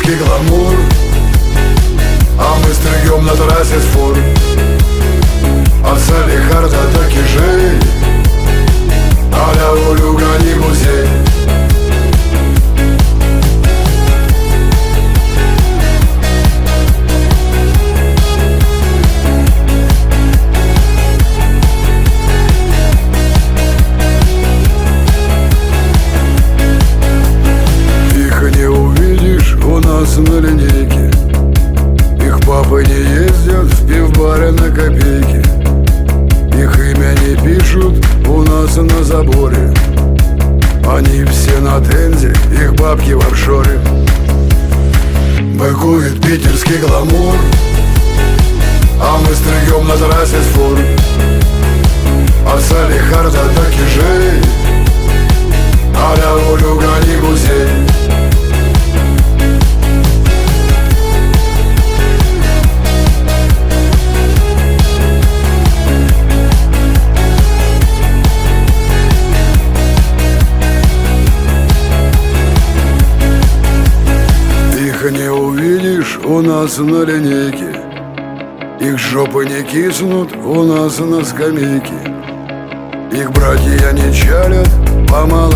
питерский гламур, а мы стригем на трассе с фур. От Салихарда до Кижей, а-ля Улюга не музей. На линейке их папы не ездят в пивбаре на копейки. Их имя не пишут у нас на заборе. Они все на тенде, их бабки в офшоре. Быкует питерский гламур, а мы стригем на трассе с фур. От Салихарда до Кижей, а-ля Улюга не музей. Не увидишь у нас на линейке, их жопы не киснут у нас на скамейке. Их братья не чалят по малой